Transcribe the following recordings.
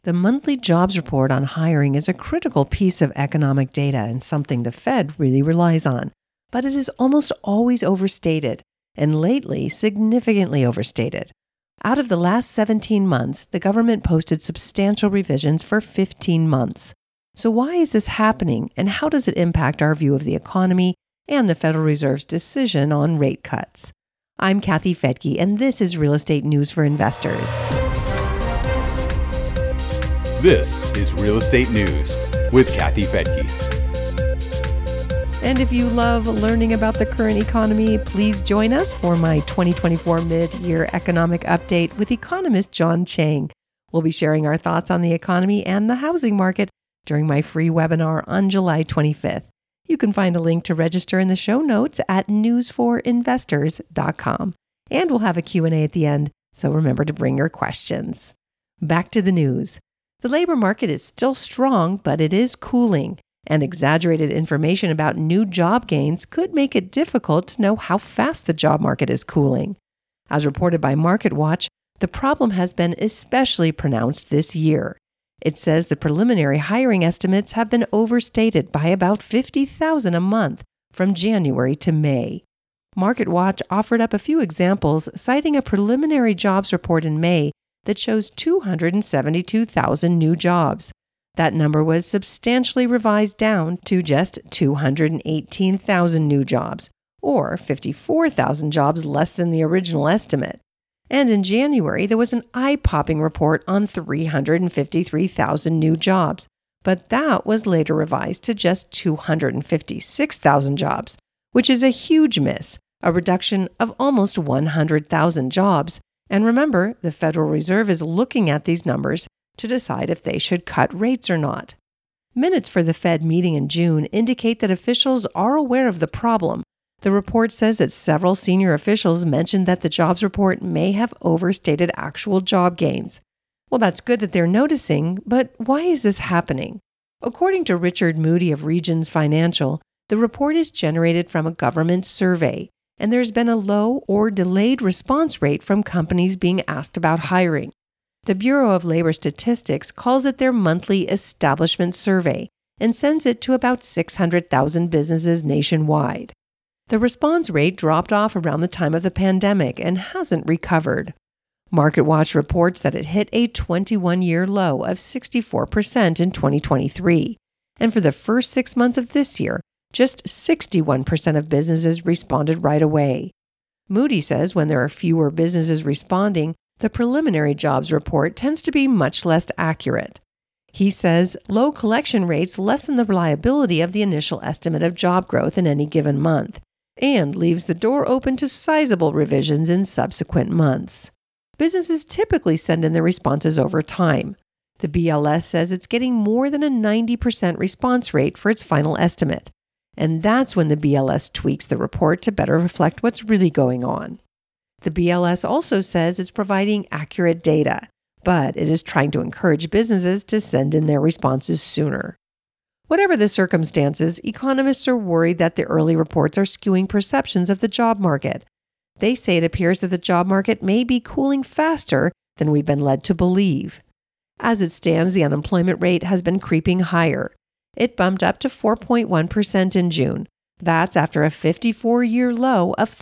The monthly jobs report on hiring is a critical piece of economic data and something the Fed really relies on. But it is almost always overstated, and lately significantly overstated. Out of the last 17 months, the government posted substantial revisions for 15 months. So why is this happening, and how does it impact our view of the economy and the Federal Reserve's decision on rate cuts? I'm Kathy Fettke, and this is Real Estate News for Investors. This is Real Estate News with Kathy Fettke. And if you love learning about the current economy, please join us for my 2024 mid-year economic update with economist John Chang. We'll be sharing our thoughts on the economy and the housing market during my free webinar on July 25th. You can find a link to register in the show notes at newsforinvestors.com. And we'll have a Q&A at the end, so remember to bring your questions. Back to the news. The labor market is still strong, but it is cooling, and exaggerated information about new job gains could make it difficult to know how fast the job market is cooling. As reported by MarketWatch, the problem has been especially pronounced this year. It says the preliminary hiring estimates have been overstated by about 50,000 a month from January to May. MarketWatch offered up a few examples, citing a preliminary jobs report in May that shows 272,000 new jobs. That number was substantially revised down to just 218,000 new jobs, or 54,000 jobs less than the original estimate. And in January, there was an eye-popping report on 353,000 new jobs, but that was later revised to just 256,000 jobs, which is a huge miss, a reduction of almost 100,000 jobs. And remember, the Federal Reserve is looking at these numbers to decide if they should cut rates or not. Minutes for the Fed meeting in June indicate that officials are aware of the problem. The report says that several senior officials mentioned that the jobs report may have overstated actual job gains. Well, that's good that they're noticing, but why is this happening? According to Richard Moody of Regions Financial, the report is generated from a government survey, and there's been a low or delayed response rate from companies being asked about hiring. The Bureau of Labor Statistics calls it their monthly establishment survey and sends it to about 600,000 businesses nationwide. The response rate dropped off around the time of the pandemic and hasn't recovered. MarketWatch reports that it hit a 21-year low of 64% in 2023, and for the first 6 months of this year, just 61% of businesses responded right away. Moody says when there are fewer businesses responding, the preliminary jobs report tends to be much less accurate. He says low collection rates lessen the reliability of the initial estimate of job growth in any given month, and leaves the door open to sizable revisions in subsequent months. Businesses typically send in their responses over time. The BLS says it's getting more than a 90% response rate for its final estimate. And that's when the BLS tweaks the report to better reflect what's really going on. The BLS also says it's providing accurate data, but it is trying to encourage businesses to send in their responses sooner. Whatever the circumstances, economists are worried that the early reports are skewing perceptions of the job market. They say it appears that the job market may be cooling faster than we've been led to believe. As it stands, the unemployment rate has been creeping higher. It bumped up to 4.1% in June. That's after a 54-year low of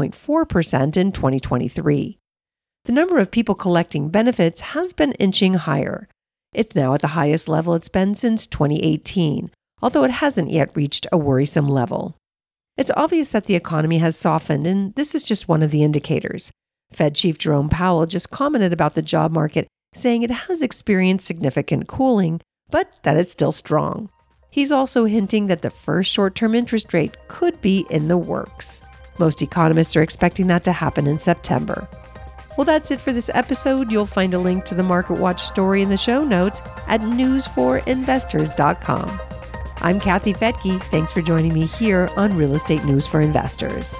3.4% in 2023. The number of people collecting benefits has been inching higher. It's now at the highest level it's been since 2018, although it hasn't yet reached a worrisome level. It's obvious that the economy has softened, and this is just one of the indicators. Fed Chief Jerome Powell just commented about the job market, saying it has experienced significant cooling, but that it's still strong. He's also hinting that the first short-term interest rate could be in the works. Most economists are expecting that to happen in September. Well, that's it for this episode. You'll find a link to the MarketWatch story in the show notes at newsforinvestors.com. I'm Kathy Fettke. Thanks for joining me here on Real Estate News for Investors.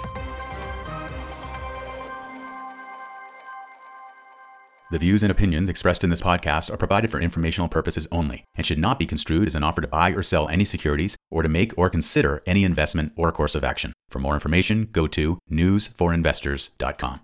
The views and opinions expressed in this podcast are provided for informational purposes only and should not be construed as an offer to buy or sell any securities or to make or consider any investment or course of action. For more information, go to newsforinvestors.com.